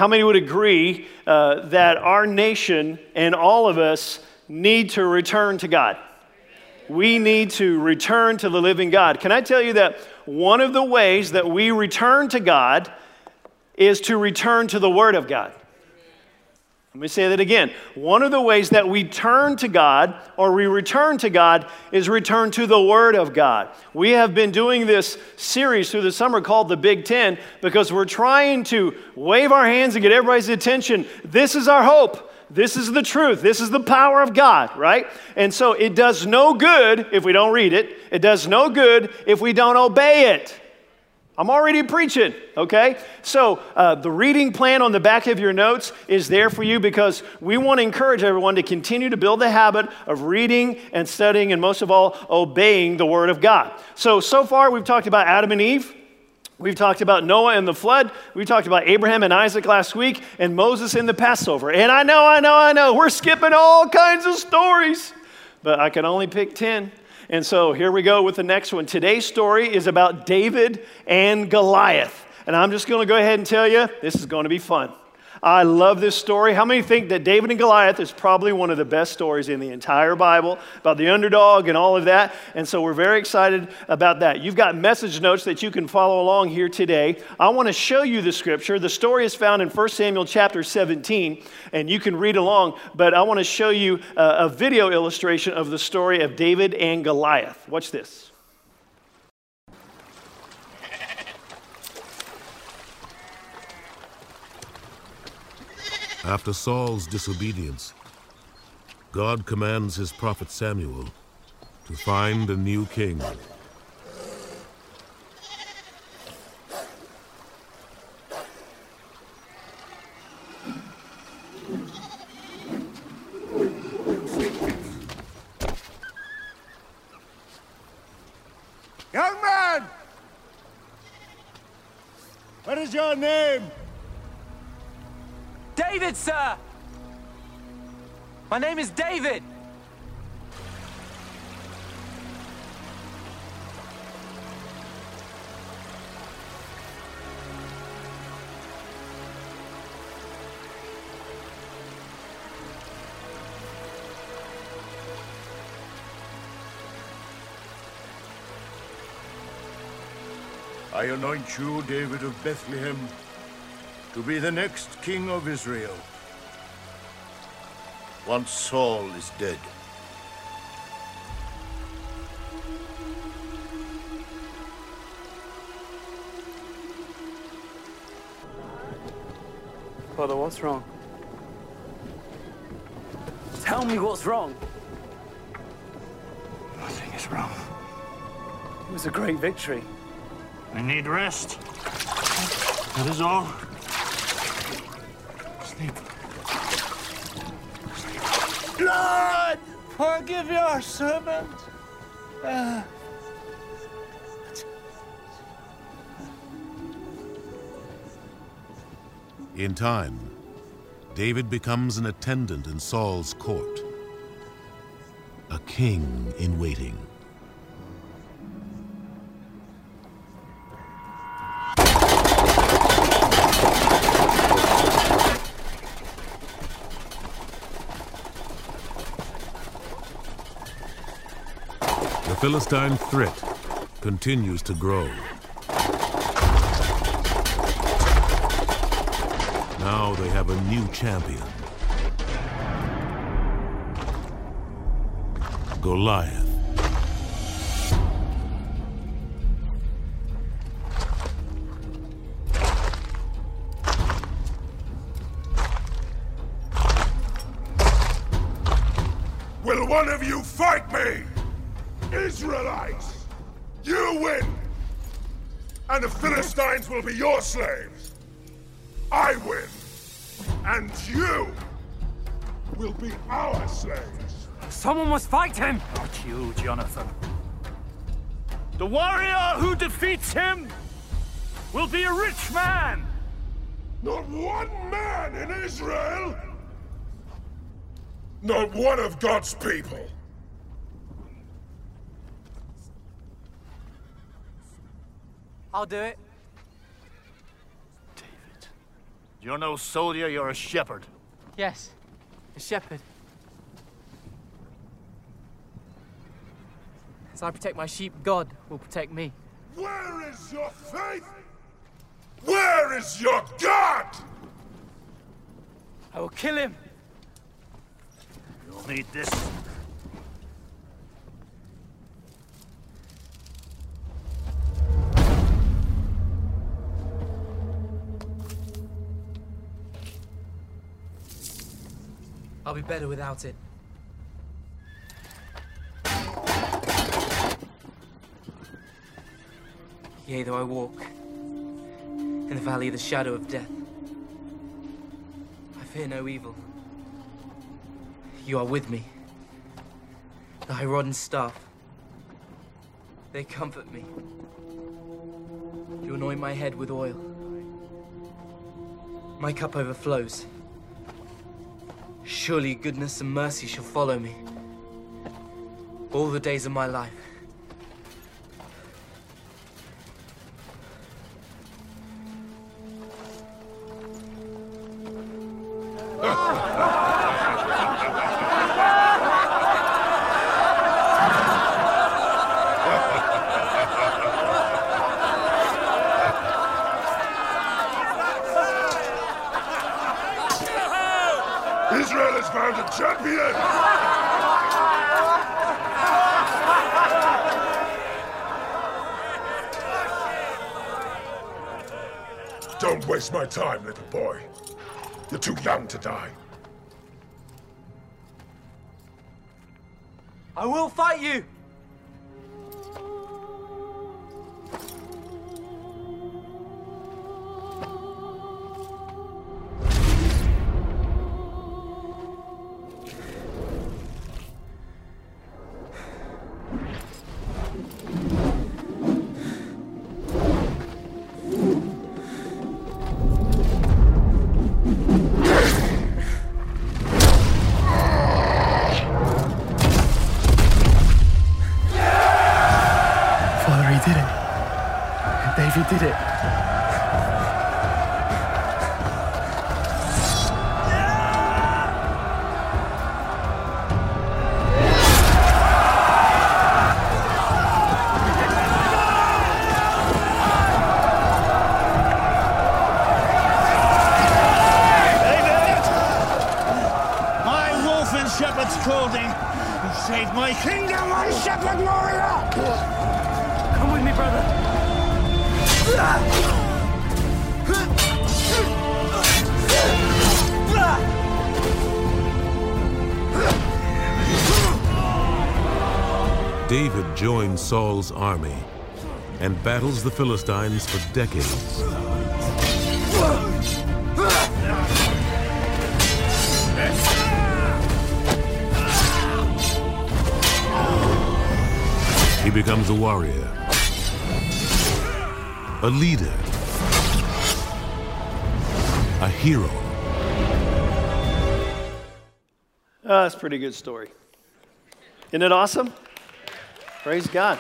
how many would agree that our nation and all of us need to return to God? We need to return to the living God. Can I tell you that one of the ways that we return to God is to return to the Word of God? Let me say that again. One of the ways that we turn to God or we return to God is return to the Word of God. We have been doing this series through the summer called the Big Ten because we're trying to wave our hands and get everybody's attention. This is our hope. This is the truth. This is the power of God, right? And so it does no good if we don't read it. It does no good if we don't obey it. I'm already preaching, okay? So the reading plan on the back of your notes is there for you because we want to encourage everyone to continue to build the habit of reading and studying and most of all, obeying the Word of God. So far we've talked about Adam and Eve. We've talked about Noah and the flood. We talked about Abraham and Isaac last week and Moses in the Passover. And I know, we're skipping all kinds of stories, but I can only pick 10. And so here we go with the next one. Today's story is about David and Goliath. And I'm just going to go ahead and tell you, this is going to be fun. I love this story. How many think that David and Goliath is probably one of the best stories in the entire Bible about the underdog and all of that? And so we're very excited about that. You've got message notes that you can follow along here today. I want to show you the scripture. The story is found in 1 Samuel chapter 17, and you can read along. But I want to show you a video illustration of the story of David and Goliath. Watch this. After Saul's disobedience, God commands his prophet Samuel to find a new king. Young man! What is your name? David, sir! My name is David! I anoint you, David of Bethlehem, to be the next king of Israel, once Saul is dead. Father, what's wrong? Tell me what's wrong. Nothing is wrong. It was a great victory. I need rest. That is all. Sleep. Lord, forgive your servant. In time, David becomes an attendant in Saul's court, a king in waiting. The Philistine threat continues to grow. Now they have a new champion, Goliath. Will one of you fight me? Israelites, you win! And the Philistines will be your slaves. I win, and you will be our slaves. Someone must fight him! Not you, Jonathan. The warrior who defeats him will be a rich man! Not one man in Israel! Not one of God's people! I'll do it. David, You're no soldier, you're a shepherd. Yes, a shepherd. As I protect my sheep, God will protect me. Where is your faith? Where is your God? I will kill him. You'll need this. I'll be better without it. Yea, though I walk in the valley of the shadow of death, I fear no evil. You are with me. Thy rod and staff, they comfort me. You anoint my head with oil. My cup overflows. Surely goodness and mercy shall follow me all the days of my life. Israel has found a champion! Don't waste my time, little boy. You're too young to die. I will fight you! David did it. My wolf in shepherd's clothing. You saved my kingdom, my shepherd warrior! Come with me, brother. David joins Saul's army and battles the Philistines for decades. He becomes a warrior, a leader, a hero. That's a pretty good story. Isn't it awesome? Praise God.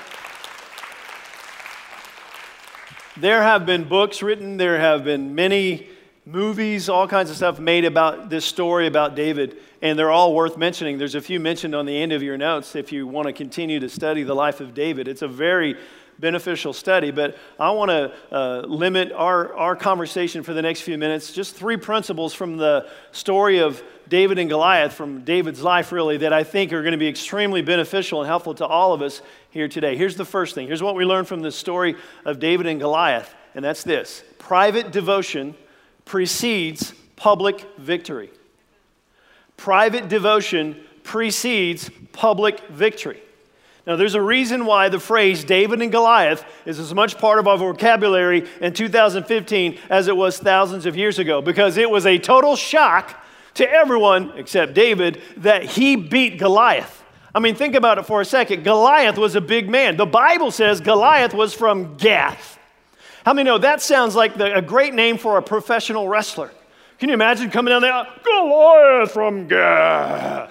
There have been books written, there have been many movies, all kinds of stuff made about this story about David, and they're all worth mentioning. There's a few mentioned on the end of your notes if you want to continue to study the life of David. It's a very beneficial study, but I want to limit our conversation for the next few minutes. Just 3 principles from the story of David and Goliath, from David's life really, that I think are going to be extremely beneficial and helpful to all of us here today. Here's the first thing. Here's what we learned from the story of David and Goliath, and that's this: private devotion precedes public victory. Private devotion precedes public victory. Now, there's a reason why the phrase David and Goliath is as much part of our vocabulary in 2015 as it was thousands of years ago, because it was a total shock to everyone except David that he beat Goliath. I mean, think about it for a second. Goliath was a big man. The Bible says Goliath was from Gath. How many know that sounds like a great name for a professional wrestler? Can you imagine coming down there, Goliath from Gath?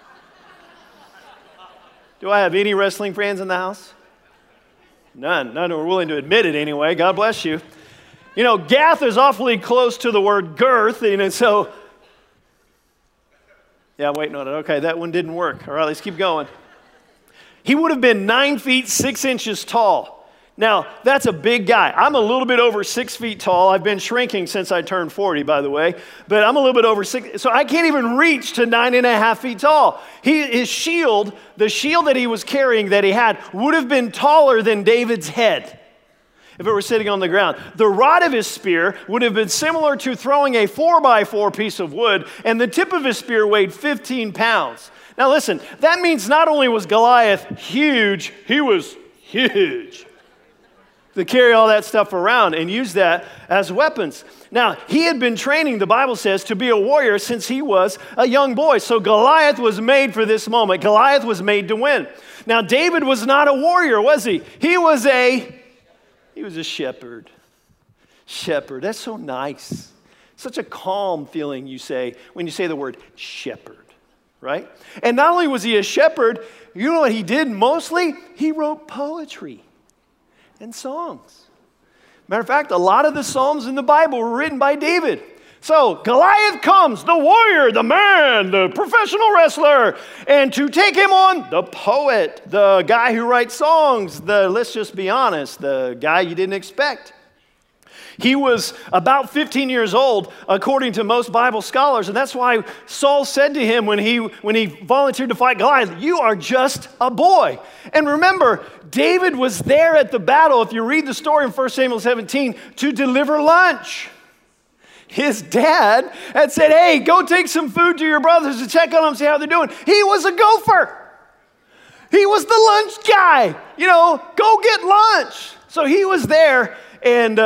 Do I have any wrestling fans in the house? None who are willing to admit it anyway. God bless you. You know, Gath is awfully close to the word girth, and so, yeah, waiting on it. Okay, that one didn't work. All right, let's keep going. He would have been 9 feet 6 inches tall. Now, that's a big guy. I'm a little bit over 6 feet tall. I've been shrinking since I turned 40, by the way. But I'm a little bit over 6, so I can't even reach to 9.5 feet tall. His shield, the shield that he was carrying that he had, would have been taller than David's head if it were sitting on the ground. The rod of his spear would have been similar to throwing a 4x4 piece of wood, and the tip of his spear weighed 15 pounds. Now listen, that means not only was Goliath huge, he was huge. To carry all that stuff around and use that as weapons. Now, he had been training, the Bible says, to be a warrior since he was a young boy. So Goliath was made for this moment. Goliath was made to win. Now, David was not a warrior, was he? He was a shepherd. Shepherd, that's so nice. Such a calm feeling you say when you say the word shepherd, right? And not only was he a shepherd, you know what he did mostly? He wrote poetry and songs. Matter of fact, a lot of the Psalms in the Bible were written by David. So Goliath comes, the warrior, the man, the professional wrestler, and to take him on, the poet, the guy who writes songs, let's just be honest, the guy you didn't expect. He was about 15 years old, according to most Bible scholars, and that's why Saul said to him when he volunteered to fight Goliath, "You are just a boy." And remember, David was there at the battle, if you read the story in 1 Samuel 17, to deliver lunch. His dad had said, "Hey, go take some food to your brothers and check on them, see how they're doing." He was a gopher. He was the lunch guy. Go get lunch. So he was there, and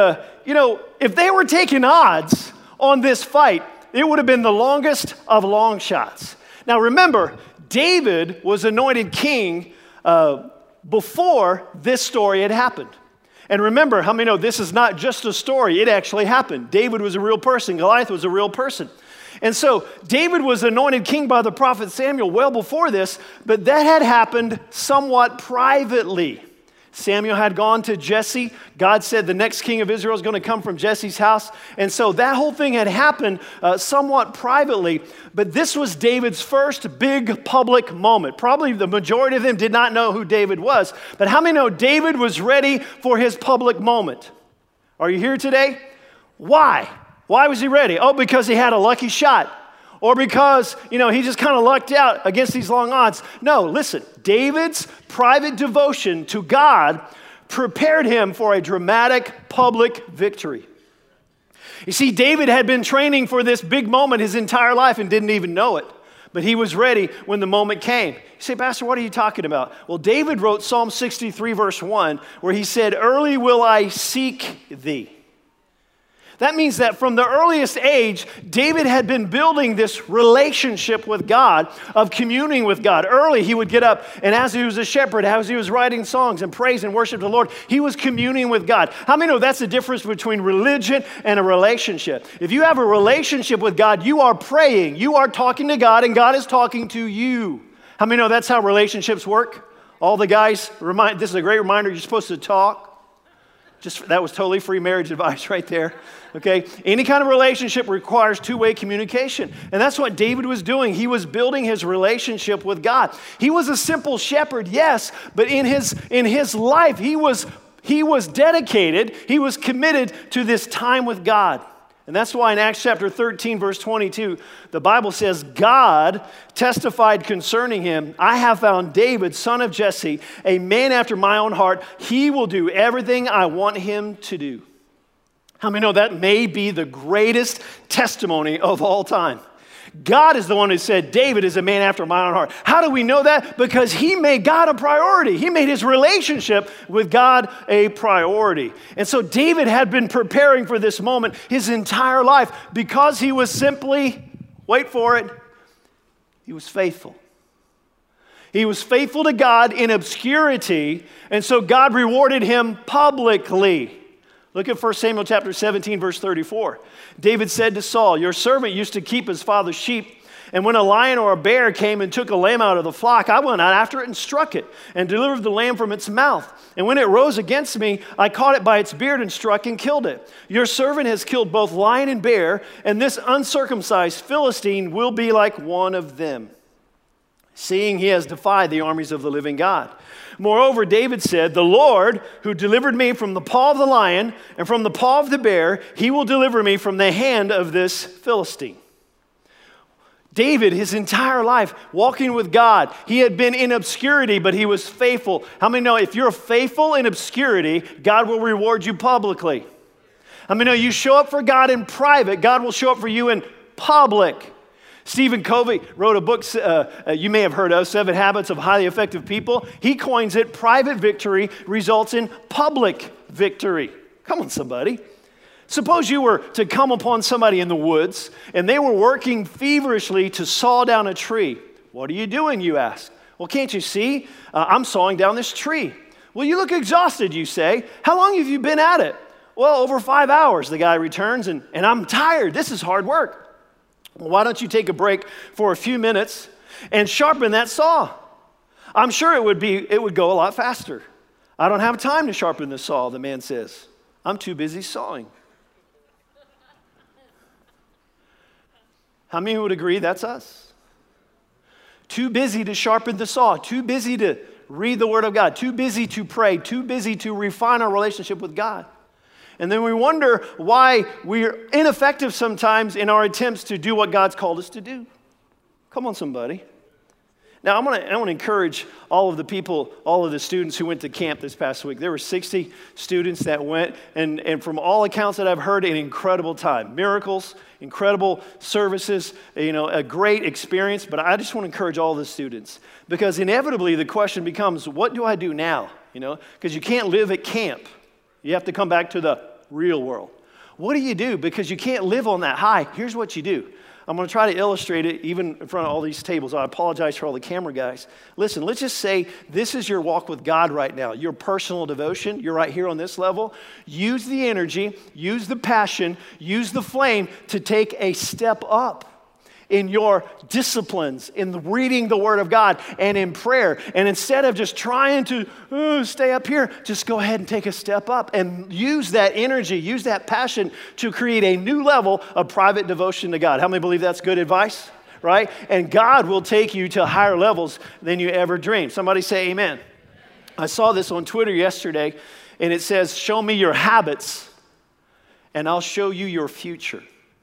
if they were taking odds on this fight, it would have been the longest of long shots. Now remember, David was anointed king before this story had happened. And remember, how many know this is not just a story, it actually happened. David was a real person, Goliath was a real person. And so David was anointed king by the prophet Samuel well before this, but that had happened somewhat privately. Samuel had gone to Jesse. God said the next king of Israel is going to come from Jesse's house. And so that whole thing had happened somewhat privately. But this was David's first big public moment. Probably the majority of them did not know who David was. But how many know David was ready for his public moment? Are you here today? Why? Why was he ready? Oh, because he had a lucky shot. Or because, he just kind of lucked out against these long odds. No, listen, David's private devotion to God prepared him for a dramatic public victory. You see, David had been training for this big moment his entire life and didn't even know it. But he was ready when the moment came. You say, "Pastor, what are you talking about?" Well, David wrote Psalm 63, verse 1, where he said, "Early will I seek thee." That means that from the earliest age, David had been building this relationship with God, of communing with God. Early, he would get up, and as he was a shepherd, as he was writing songs and praise and worship the Lord, he was communing with God. How many know that's the difference between religion and a relationship? If you have a relationship with God, you are praying, you are talking to God, and God is talking to you. How many know that's how relationships work? All the guys, this is a great reminder, you're supposed to talk. That was totally free marriage advice right there. Okay? Any kind of relationship requires two-way communication. And that's what David was doing. He was building his relationship with God. He was a simple shepherd, yes, but in his life, he was dedicated, he was committed to this time with God. And that's why in Acts chapter 13, verse 22, the Bible says, God testified concerning him, "I have found David, son of Jesse, a man after my own heart. He will do everything I want him to do." How many know that may be the greatest testimony of all time? God is the one who said, David is a man after my own heart. How do we know that? Because he made God a priority. He made his relationship with God a priority. And so David had been preparing for this moment his entire life because he was simply, wait for it, he was faithful. He was faithful to God in obscurity, and so God rewarded him publicly. Look at 1 Samuel chapter 17, verse 34. David said to Saul, "Your servant used to keep his father's sheep, And when a lion or a bear came and took a lamb out of the flock, I went out after it and struck it and delivered the lamb from its mouth. And when it rose against me, I caught it by its beard and struck and killed it. Your servant has killed both lion and bear, and this uncircumcised Philistine will be like one of them, seeing he has defied the armies of the living God. Moreover, David said, the Lord who delivered me from the paw of the lion and from the paw of the bear, he will deliver me from the hand of this Philistine. David, his entire life, walking with God, he had been in obscurity, but he was faithful. How many know if you're faithful in obscurity, God will reward you publicly? How many know you show up for God in private, God will show up for you in public? Stephen Covey wrote a book you may have heard of, 7 Habits of Highly Effective People. He coins it, private victory results in public victory. Come on, somebody. Suppose you were to come upon somebody in the woods and they were working feverishly to saw down a tree. What are you doing, you ask? Well, can't you see? I'm sawing down this tree. Well, you look exhausted, you say. How long have you been at it? Well, over 5 hours, the guy returns, and I'm tired. This is hard work. Well, why don't you take a break for a few minutes and sharpen that saw? I'm sure it would go a lot faster. I don't have time to sharpen the saw, the man says. I'm too busy sawing. How many would agree that's us? Too busy to sharpen the saw, too busy to read the Word of God, too busy to pray, too busy to refine our relationship with God. And then we wonder why we're ineffective sometimes in our attempts to do what God's called us to do. Come on, somebody. Now, I want to encourage all of the people, all of the students who went to camp this past week. There were 60 students that went, and from all accounts that I've heard, an incredible time. Miracles, incredible services, a great experience. But I just want to encourage all the students, because inevitably the question becomes, what do I do now? Because you can't live at camp. You have to come back to the real world. What do you do? Because you can't live on that high. Here's what you do. I'm going to try to illustrate it even in front of all these tables. I apologize for all the camera guys. Listen, let's just say this is your walk with God right now, your personal devotion. You're right here on this level. Use the energy, use the passion, use the flame to take a step up in your disciplines, in reading the Word of God, and in prayer. And instead of just trying to stay up here, just go ahead and take a step up and use that energy, use that passion to create a new level of private devotion to God. How many believe that's good advice? Right? And God will take you to higher levels than you ever dreamed. Somebody say amen. I saw this on Twitter yesterday, and it says, show me your habits, and I'll show you your future.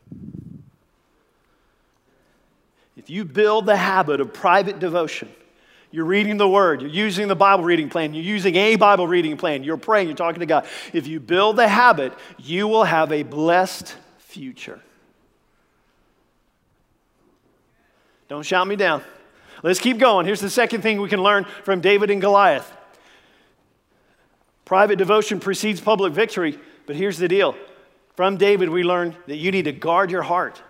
If you build the habit of private devotion, you're reading the Word, you're using the Bible reading plan, you're using a Bible reading plan, you're praying, you're talking to God. If you build the habit, you will have a blessed future. Don't shout me down. Let's keep going. Here's the second thing we can learn from David and Goliath. Private devotion precedes public victory, but here's the deal. From David, we learn that you need to guard your heart.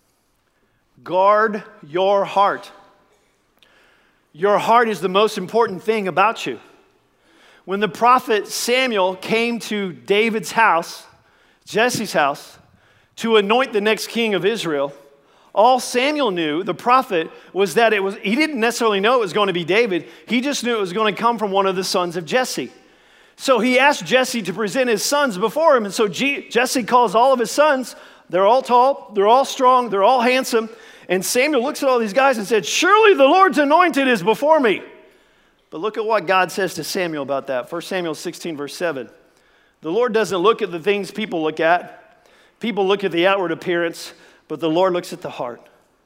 Guard your heart. Your heart is the most important thing about you. When the prophet Samuel came to David's house, Jesse's house, to anoint the next king of Israel, all Samuel knew, the prophet, was that he didn't necessarily know it was going to be David. He just knew it was going to come from one of the sons of Jesse. So he asked Jesse to present his sons before him. And so Jesse calls all of his sons. They're all tall, they're all strong, they're all handsome. And Samuel looks at all these guys and said, surely the Lord's anointed is before me. But look at what God says to Samuel about that. 1 Samuel 16, verse 7. The Lord doesn't look at the things people look at. People look at the outward appearance, but the Lord looks at the heart.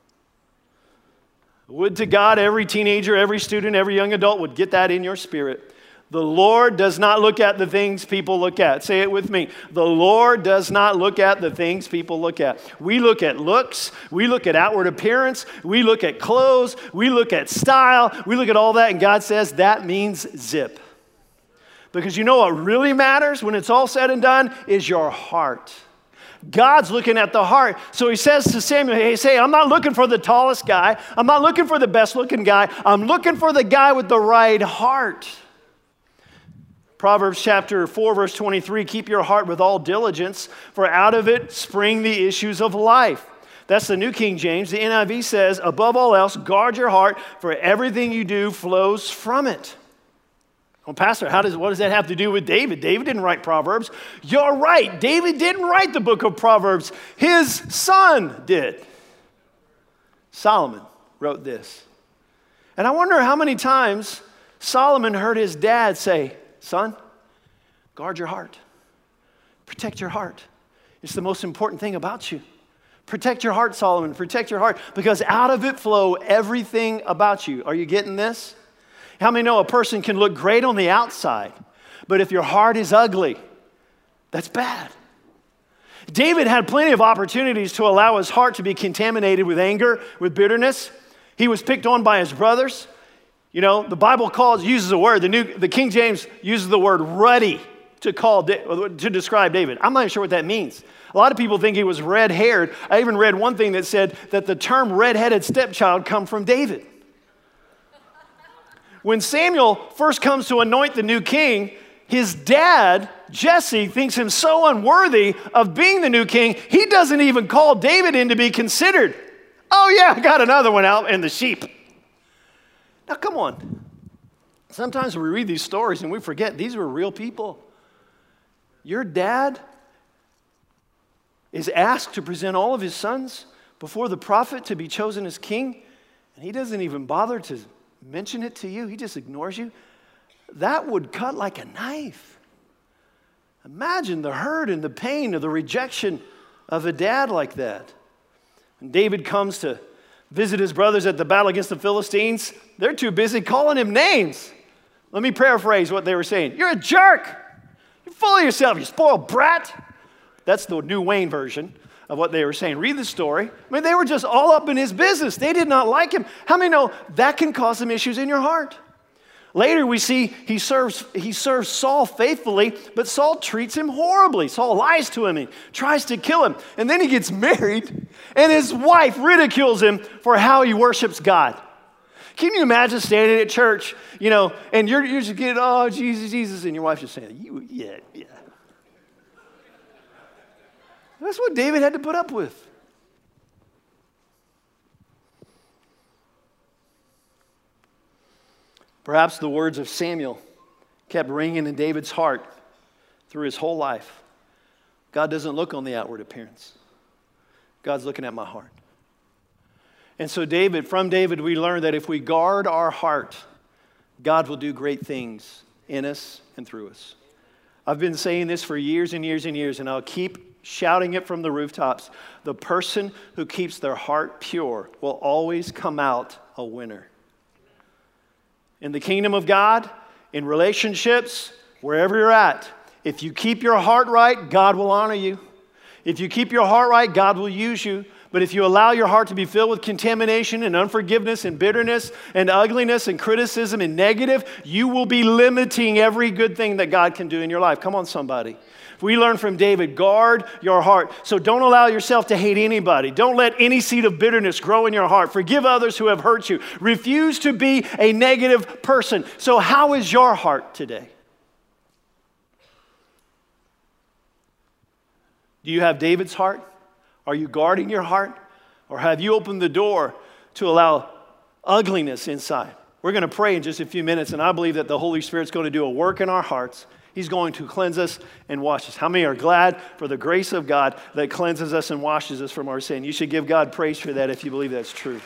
Would to God every teenager, every student, every young adult would get that in your spirit. The Lord does not look at the things people look at. Say it with me. The Lord does not look at the things people look at. We look at looks. We look at outward appearance. We look at clothes. We look at style. We look at all that, and God says that means zip. Because you know what really matters when it's all said and done is your heart. God's looking at the heart. So he says to Samuel, hey, I'm not looking for the tallest guy. I'm not looking for the best looking guy. I'm looking for the guy with the right heart. Proverbs chapter 4, verse 23, keep your heart with all diligence, for out of it spring the issues of life. That's the New King James. The NIV says, above all else, guard your heart, for everything you do flows from it. Well, Pastor, what does that have to do with David? David didn't write Proverbs. You're right. David didn't write the book of Proverbs. His son did. Solomon wrote this. And I wonder how many times Solomon heard his dad say, son, guard your heart. Protect your heart. It's the most important thing about you. Protect your heart, Solomon. Protect your heart, because out of it flow everything about you. Are you getting this? How many know a person can look great on the outside, but if your heart is ugly, that's bad. David had plenty of opportunities to allow his heart to be contaminated with anger, with bitterness. He was picked on by his brothers. You know, the Bible uses a word. The King James uses the word ruddy to describe David. I'm not even sure what that means. A lot of people think he was red-haired. I even read one thing that said that the term red-headed stepchild come from David. When Samuel first comes to anoint the new king, his dad, Jesse, thinks him so unworthy of being the new king, he doesn't even call David in to be considered. Oh yeah, I got another one out in the sheep. Now come on. Sometimes we read these stories and we forget these were real people. Your dad is asked to present all of his sons before the prophet to be chosen as king, and he doesn't even bother to mention it to you. He just ignores you. That would cut like a knife. Imagine the hurt and the pain of the rejection of a dad like that. When David comes to visit his brothers at the battle against the Philistines, they're too busy calling him names. Let me paraphrase what they were saying. You're a jerk. You're full of yourself. You spoiled brat. That's the New Wayne version of what they were saying. Read the story. I mean, they were just all up in his business. They did not like him. How many know that can cause some issues in your heart? Later we see he serves Saul faithfully, but Saul treats him horribly. Saul lies to him and tries to kill him. And then he gets married, and his wife ridicules him for how he worships God. Can you imagine standing at church, you know, and you're just getting, oh, Jesus, Jesus, and your wife's just saying, yeah. That's what David had to put up with. Perhaps the words of Samuel kept ringing in David's heart through his whole life. God doesn't look on the outward appearance. God's looking at my heart. And so from David, we learn that if we guard our heart, God will do great things in us and through us. I've been saying this for years and years and years, and I'll keep shouting it from the rooftops. The person who keeps their heart pure will always come out a winner. In the kingdom of God, in relationships, wherever you're at, if you keep your heart right, God will honor you. If you keep your heart right, God will use you. But if you allow your heart to be filled with contamination and unforgiveness and bitterness and ugliness and criticism and negative, you will be limiting every good thing that God can do in your life. Come on, somebody. We learn from David, guard your heart. So don't allow yourself to hate anybody. Don't let any seed of bitterness grow in your heart. Forgive others who have hurt you. Refuse to be a negative person. So how is your heart today? Do you have David's heart? Are you guarding your heart? Or have you opened the door to allow ugliness inside? We're going to pray in just a few minutes, and I believe that the Holy Spirit's going to do a work in our hearts. He's going to cleanse us and wash us. How many are glad for the grace of God that cleanses us and washes us from our sin? You should give God praise for that if you believe that's true.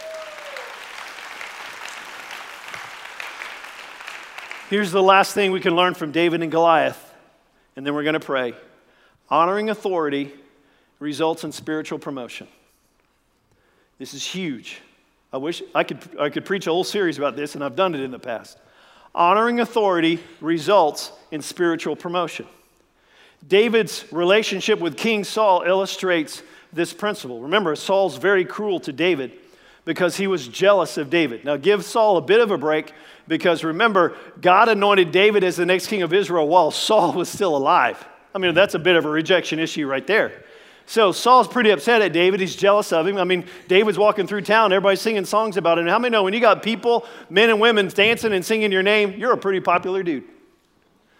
Here's the last thing we can learn from David and Goliath, and then we're going to pray. Honoring authority results in spiritual promotion. This is huge. I wish I could preach a whole series about this, and I've done it in the past. Honoring authority results in spiritual promotion. David's relationship with King Saul illustrates this principle. Remember, Saul's very cruel to David because he was jealous of David. Now, give Saul a bit of a break because remember, God anointed David as the next king of Israel while Saul was still alive. I mean, that's a bit of a rejection issue right there. So Saul's pretty upset at David. He's jealous of him. I mean, David's walking through town. Everybody's singing songs about him. How many know when you got people, men and women, dancing and singing your name, you're a pretty popular dude?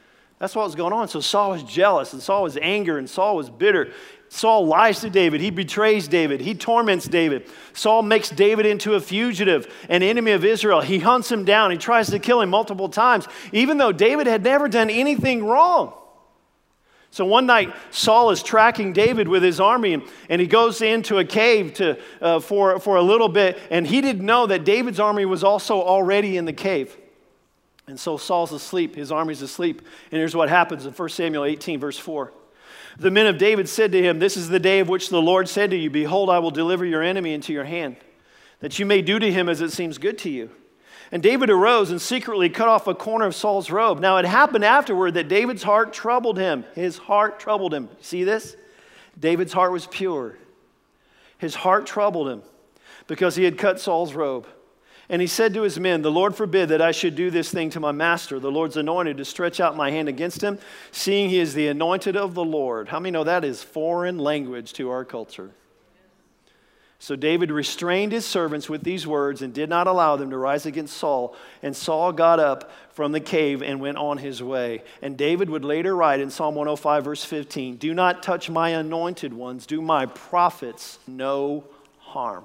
That's what was going on. So Saul was jealous, and Saul was angry, and Saul was bitter. Saul lies to David. He betrays David. He torments David. Saul makes David into a fugitive, an enemy of Israel. He hunts him down. He tries to kill him multiple times, even though David had never done anything wrong. So one night, Saul is tracking David with his army, and he goes into a cave for a little bit, and he didn't know that David's army was also already in the cave. And so Saul's asleep. His army's asleep. And here's what happens in 1 Samuel 18, verse 4. The men of David said to him, "This is the day of which the Lord said to you, Behold, I will deliver your enemy into your hand, that you may do to him as it seems good to you." And David arose and secretly cut off a corner of Saul's robe. Now it happened afterward that David's heart troubled him. His heart troubled him. See this? David's heart was pure. His heart troubled him because he had cut Saul's robe. And he said to his men, "The Lord forbid that I should do this thing to my master, the Lord's anointed, to stretch out my hand against him, seeing he is the anointed of the Lord." How many know that is foreign language to our culture? So David restrained his servants with these words and did not allow them to rise against Saul. And Saul got up from the cave and went on his way. And David would later write in Psalm 105, verse 15, "Do not touch my anointed ones. Do my prophets no harm."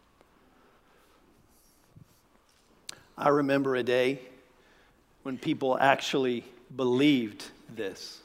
I remember a day when people actually believed this.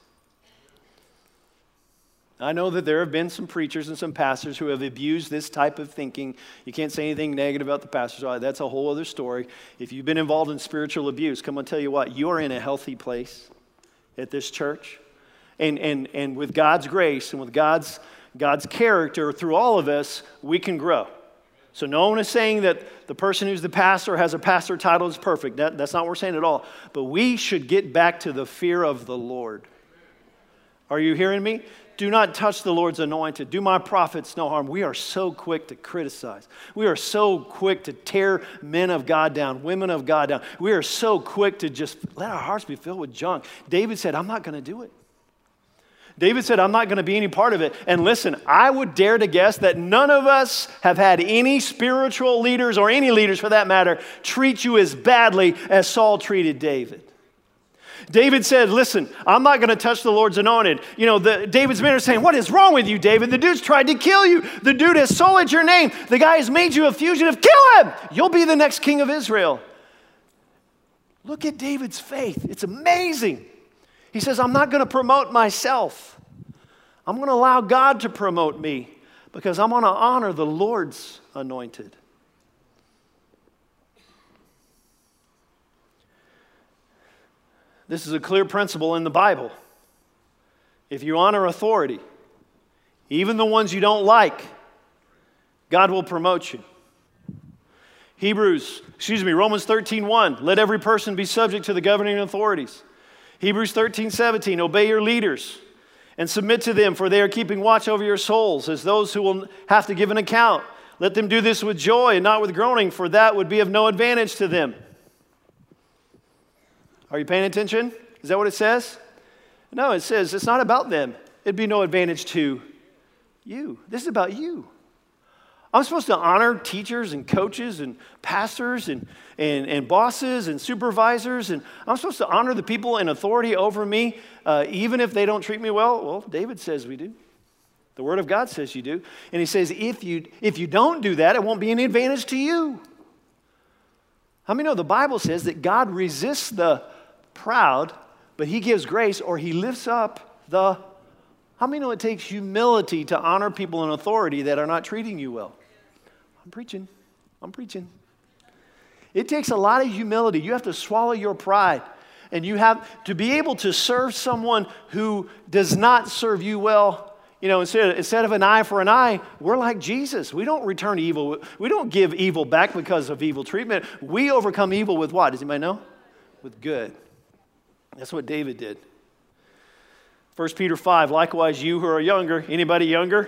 I know that there have been some preachers and some pastors who have abused this type of thinking. You can't say anything negative about the pastors. That's a whole other story. If you've been involved in spiritual abuse, come on, tell you what, you are in a healthy place at this church. And with God's grace and with God's character through all of us, we can grow. So no one is saying that the person who's the pastor has a pastor title is perfect. That's not what we're saying at all. But we should get back to the fear of the Lord. Are you hearing me? Do not touch the Lord's anointed. Do my prophets no harm. We are so quick to criticize. We are so quick to tear men of God down, women of God down. We are so quick to just let our hearts be filled with junk. David said, "I'm not going to do it." David said, "I'm not going to be any part of it." And listen, I would dare to guess that none of us have had any spiritual leaders, or any leaders for that matter, treat you as badly as Saul treated David. David said, "Listen, I'm not going to touch the Lord's anointed." You know, David's men are saying, "What is wrong with you, David? The dude's tried to kill you. The dude has sullied your name. The guy has made you a fugitive. Kill him. You'll be the next king of Israel." Look at David's faith. It's amazing. He says, "I'm not going to promote myself. I'm going to allow God to promote me because I'm going to honor the Lord's anointed." This is a clear principle in the Bible. If you honor authority, even the ones you don't like, God will promote you. Romans 13:1, let every person be subject to the governing authorities. Hebrews 13:17, obey your leaders and submit to them, for they are keeping watch over your souls as those who will have to give an account. Let them do this with joy and not with groaning, for that would be of no advantage to them. Are you paying attention? Is that what it says? No, it says it's not about them. It'd be no advantage to you. This is about you. I'm supposed to honor teachers and coaches and pastors and bosses and supervisors, and I'm supposed to honor the people in authority over me, even if they don't treat me well. Well, David says we do. The Word of God says you do. And he says if you don't do that, it won't be any advantage to you. How many know the Bible says that God resists the proud, but he gives grace, or he lifts up the... How many know it takes humility to honor people in authority that are not treating you well? I'm preaching. It takes a lot of humility. You have to swallow your pride. And you have to be able to serve someone who does not serve you well. You know, instead of an eye for an eye, we're like Jesus. We don't return evil. We don't give evil back because of evil treatment. We overcome evil with what? Does anybody know? With good. That's what David did. 1 Peter 5, likewise you who are younger. Anybody younger?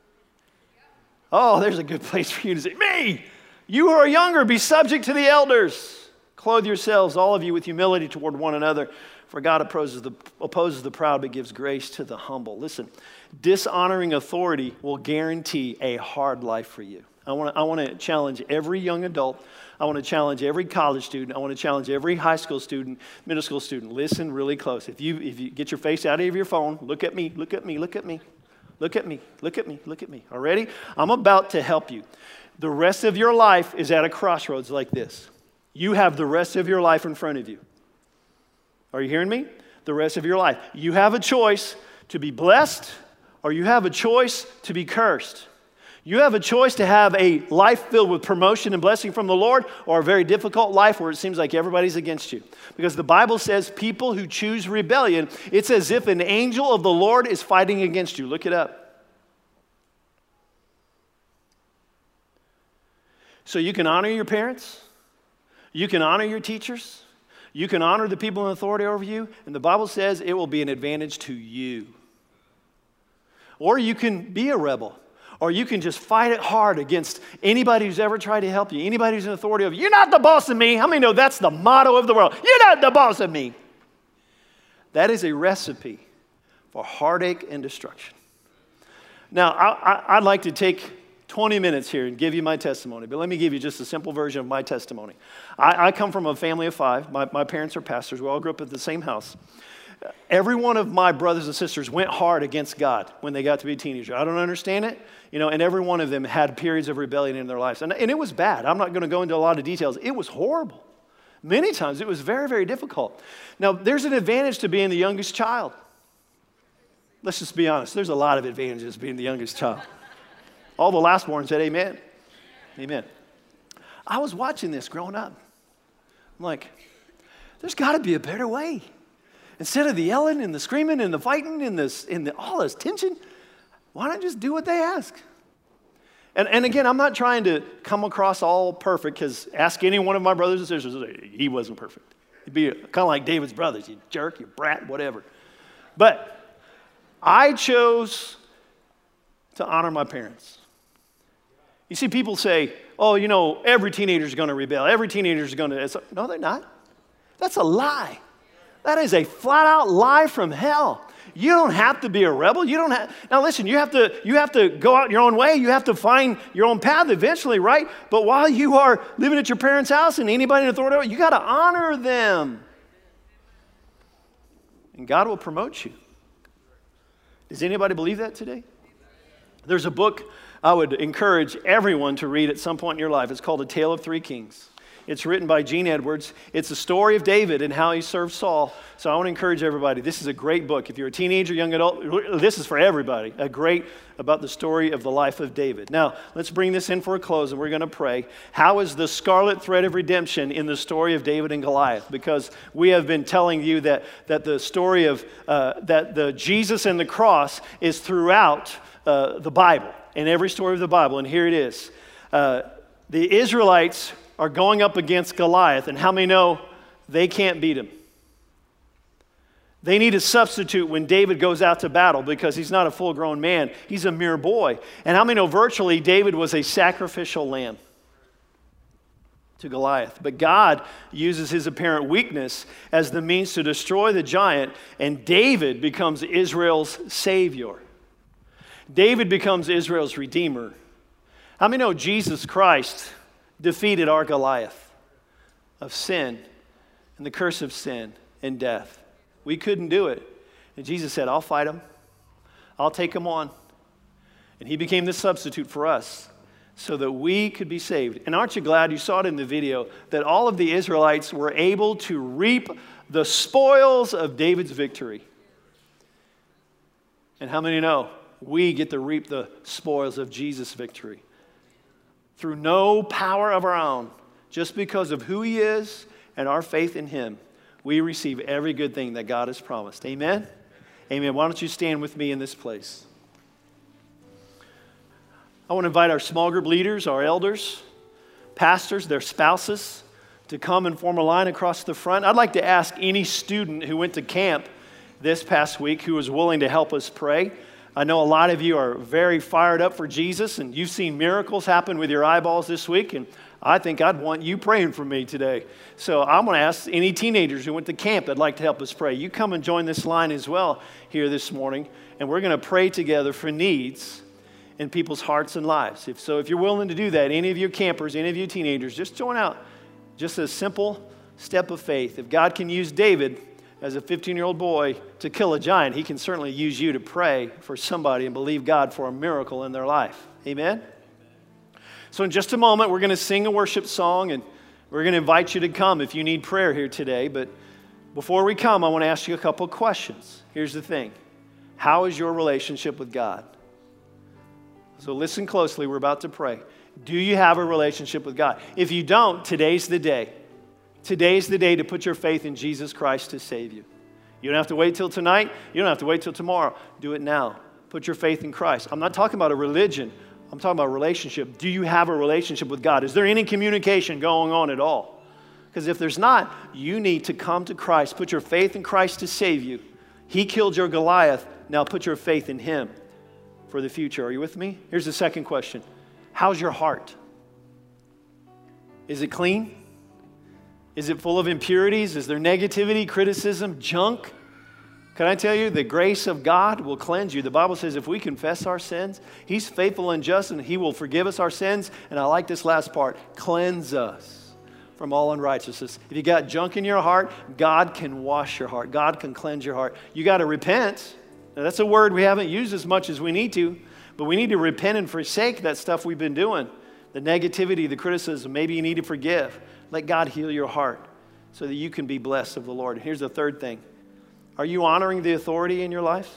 Oh, there's a good place for you to say, me! You who are younger, be subject to the elders. Clothe yourselves, all of you, with humility toward one another. For God opposes the proud, but gives grace to the humble. Listen, dishonoring authority will guarantee a hard life for you. I want to challenge every young adult. I want to challenge every college student. I want to challenge every high school student, middle school student. Listen really close. If you get your face out of your phone, look at me, look at me, look at me, look at me, look at me, look at me. All ready? I'm about to help you. The rest of your life is at a crossroads like this. You have the rest of your life in front of you. Are you hearing me? The rest of your life. You have a choice to be blessed, or you have a choice to be cursed. You have a choice to have a life filled with promotion and blessing from the Lord, or a very difficult life where it seems like everybody's against you. Because the Bible says people who choose rebellion, it's as if an angel of the Lord is fighting against you. Look it up. So you can honor your parents. You can honor your teachers. You can honor the people in authority over you. And the Bible says it will be an advantage to you. Or you can be a rebel. Or you can just fight it hard against anybody who's ever tried to help you. Anybody who's in authority over you. You're not the boss of me. How many know that's the motto of the world? You're not the boss of me. That is a recipe for heartache and destruction. Now, I'd like to take 20 minutes here and give you my testimony, but let me give you just a simple version of my testimony. I come from a family of 5. My parents are pastors. We all grew up at the same house. Every one of my brothers and sisters went hard against God when they got to be a teenager. I don't understand it, and every one of them had periods of rebellion in their lives. And it was bad. I'm not going to go into a lot of details. It was horrible. Many times it was very, very difficult. Now, there's an advantage to being the youngest child. Let's just be honest. There's a lot of advantages to being the youngest child. All the last born said amen. Amen. I was watching this growing up. I'm like, there's got to be a better way. Instead of the yelling and the screaming and the fighting and all this tension, why not just do what they ask? And again, I'm not trying to come across all perfect, because ask any one of my brothers and sisters, he wasn't perfect. He'd be kind of like David's brothers, you jerk, you brat, whatever. But I chose to honor my parents. You see, people say, oh, every teenager is going to rebel. Every teenager is going to. No, they're not. That's a lie. That is a flat-out lie from hell. You don't have to be a rebel. You don't have. Now, listen. You have to go out your own way. You have to find your own path eventually, right? But while you are living at your parents' house and anybody in authority, you got to honor them, and God will promote you. Does anybody believe that today? There's a book I would encourage everyone to read at some point in your life. It's called A Tale of Three Kings. It's written by Gene Edwards. It's the story of David and how he served Saul. So I want to encourage everybody. This is a great book. If you're a teenager, young adult, this is for everybody. About the story of the life of David. Now, let's bring this in for a close, and we're going to pray. How is the scarlet thread of redemption in the story of David and Goliath? Because we have been telling you that the story of the Jesus and the cross is throughout the Bible, in every story of the Bible. And here it is. The Israelites are going up against Goliath, and how many know they can't beat him? They need a substitute when David goes out to battle, because he's not a full-grown man. He's a mere boy. And how many know virtually David was a sacrificial lamb to Goliath? But God uses his apparent weakness as the means to destroy the giant, and David becomes Israel's savior. David becomes Israel's redeemer. How many know Jesus Christ defeated our Goliath of sin and the curse of sin and death? We couldn't do it. And Jesus said, I'll fight him. I'll take him on. And he became the substitute for us so that we could be saved. And aren't you glad, you saw it in the video, that all of the Israelites were able to reap the spoils of David's victory? And how many know we get to reap the spoils of Jesus' victory? Through no power of our own, just because of who he is and our faith in him, we receive every good thing that God has promised. Amen? Amen. Why don't you stand with me in this place? I want to invite our small group leaders, our elders, pastors, their spouses, to come and form a line across the front. I'd like to ask any student who went to camp this past week who was willing to help us pray. I know a lot of you are very fired up for Jesus, and you've seen miracles happen with your eyeballs this week, and I think I'd want you praying for me today. So I'm going to ask any teenagers who went to camp that'd like to help us pray. You come and join this line as well here this morning, and we're going to pray together for needs. in people's hearts and lives. If you're willing to do that, any of you campers, any of you teenagers, just join out. Just a simple step of faith. If God can use David as a 15-year-old boy to kill a giant, he can certainly use you to pray for somebody and believe God for a miracle in their life. Amen? So in just a moment, we're going to sing a worship song, and we're going to invite you to come if you need prayer here today. But before we come, I want to ask you a couple of questions. Here's the thing. How is your relationship with God? So listen closely. We're about to pray. Do you have a relationship with God? If you don't, today's the day. Today's the day to put your faith in Jesus Christ to save you. You don't have to wait till tonight. You don't have to wait till tomorrow. Do it now. Put your faith in Christ. I'm not talking about a religion. I'm talking about a relationship. Do you have a relationship with God? Is there any communication going on at all? Because if there's not, you need to come to Christ. Put your faith in Christ to save you. He killed your Goliath. Now put your faith in Him for the future. Are you with me? Here's the second question. How's your heart? Is it clean? Is it full of impurities? Is there negativity, criticism, junk? Can I tell you, the grace of God will cleanse you. The Bible says if we confess our sins, He's faithful and just, and He will forgive us our sins. And I like this last part, cleanse us from all unrighteousness. If you got junk in your heart, God can wash your heart. God can cleanse your heart. You got to repent. Now, that's a word we haven't used as much as we need to, but we need to repent and forsake that stuff we've been doing. The negativity, the criticism, maybe you need to forgive. Let God heal your heart so that you can be blessed of the Lord. And here's the third thing. Are you honoring the authority in your life?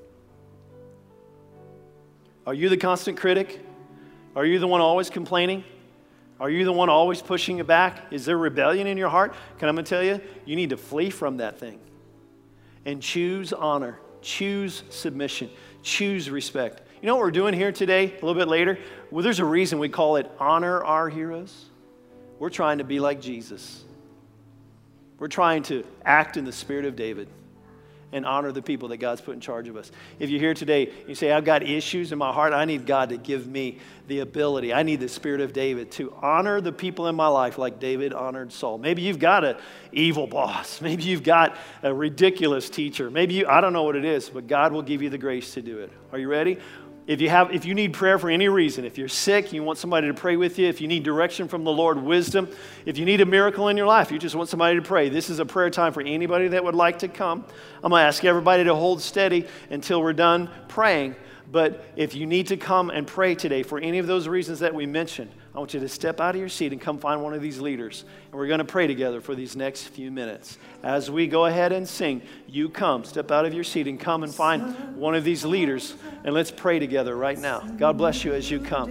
Are you the constant critic? Are you the one always complaining? Are you the one always pushing it back? Is there rebellion in your heart? Can I tell you, you need to flee from that thing and choose honor, choose submission, choose respect. You know what we're doing here today, a little bit later? Well, there's a reason we call it Honor Our Heroes. We're trying to be like Jesus. We're trying to act in the spirit of David and honor the people that God's put in charge of us. If you're here today, you say, I've got issues in my heart. I need God to give me the ability. I need the spirit of David to honor the people in my life like David honored Saul. Maybe you've got an evil boss. Maybe you've got a ridiculous teacher. Maybe I don't know what it is, but God will give you the grace to do it. Are you ready? If you need prayer for any reason, if you're sick, you want somebody to pray with you, if you need direction from the Lord, wisdom, if you need a miracle in your life, you just want somebody to pray, this is a prayer time for anybody that would like to come. I'm going to ask everybody to hold steady until we're done praying. But if you need to come and pray today for any of those reasons that we mentioned, I want you to step out of your seat and come find one of these leaders. And we're going to pray together for these next few minutes. As we go ahead and sing, you come, step out of your seat and come and find one of these leaders. And let's pray together right now. God bless you as you come.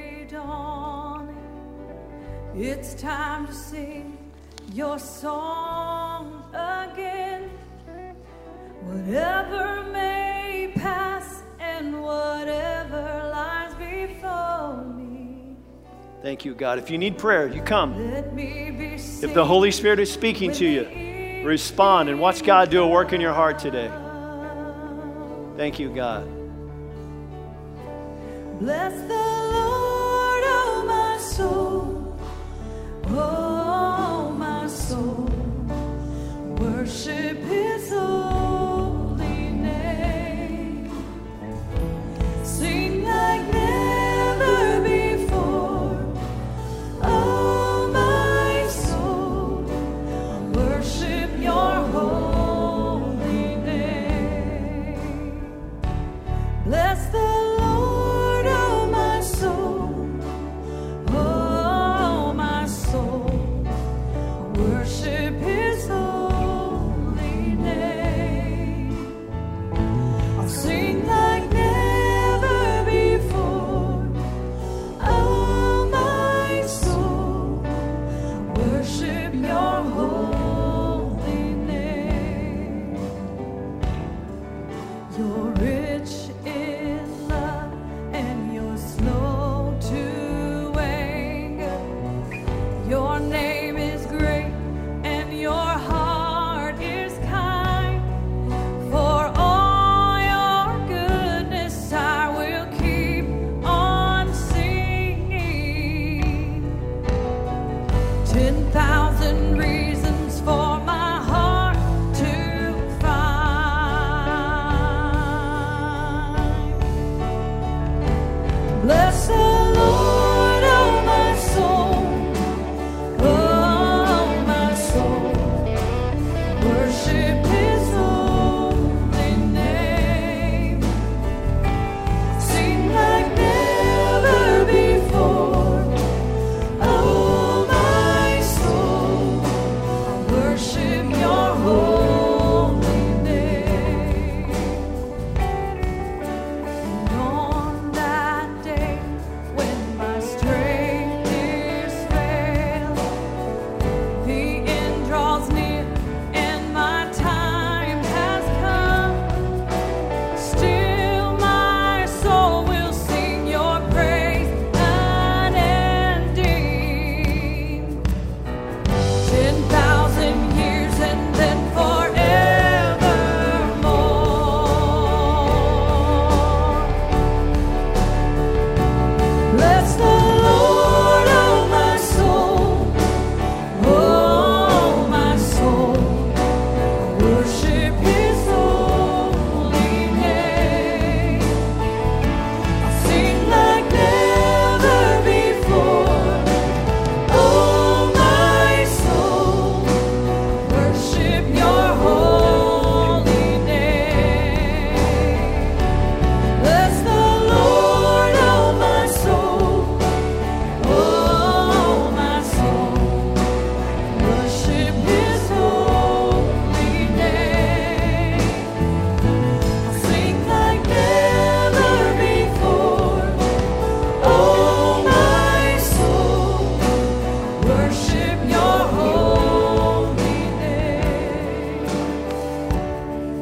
It's time to sing your song again. Whatever may pass and whatever lies before me. Thank you, God. If you need prayer, you come. If the Holy Spirit is speaking to you, respond and watch God do a work in your heart today. Thank you, God. Bless the Lord, oh my soul. Oh, my soul. Worship His holy name. Sing like never before. Oh, my soul. Worship your holy name. Bless the Lord, oh, my soul. Oh, my soul. Worship His holy name. I'll sing like never before. Oh, my soul, worship your holy name. You're rich in love and you're slow to anger. Your name is great and your heart is kind. For all your goodness I will keep on singing. 10,000 reasons for my heart to find.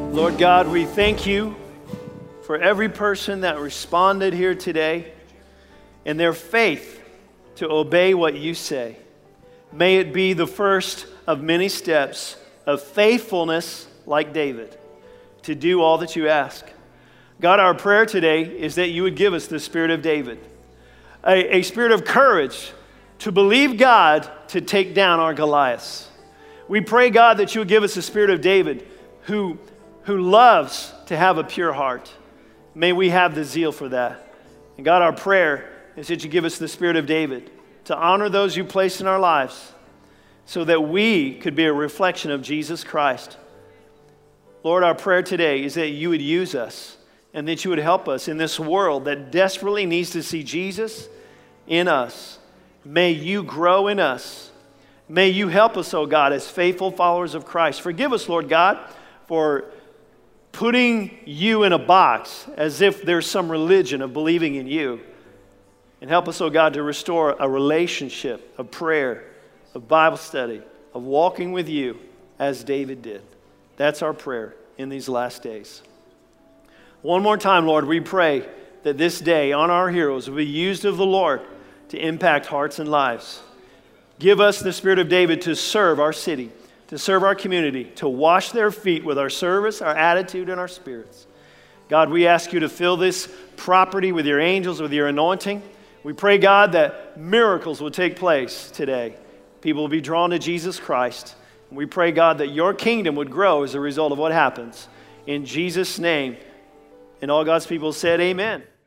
Lord God, we thank you for every person that responded here today and their faith to obey what you say. May it be the first of many steps of faithfulness like David to do all that you ask. God, our prayer today is that you would give us the spirit of David, a spirit of courage to believe God to take down our Goliaths. We pray, God, that you would give us the spirit of David who loves to have a pure heart. May we have the zeal for that. And God, our prayer is that you give us the spirit of David to honor those you place in our lives so that we could be a reflection of Jesus Christ. Lord, our prayer today is that you would use us and that you would help us in this world that desperately needs to see Jesus in us. May you grow in us. May you help us, oh God, as faithful followers of Christ. Forgive us, Lord God, for putting you in a box as if there's some religion of believing in you. And help us, oh God, to restore a relationship of prayer, of Bible study, of walking with you as David did. That's our prayer in these last days. One more time, Lord, we pray that this day on our heroes will be used of the Lord to impact hearts and lives. Give us the spirit of David to serve our city, to serve our community, to wash their feet with our service, our attitude, and our spirits. God, we ask you to fill this property with your angels, with your anointing. We pray, God, that miracles will take place today. People will be drawn to Jesus Christ. We pray, God, that your kingdom would grow as a result of what happens. In Jesus' name. And all God's people said, amen.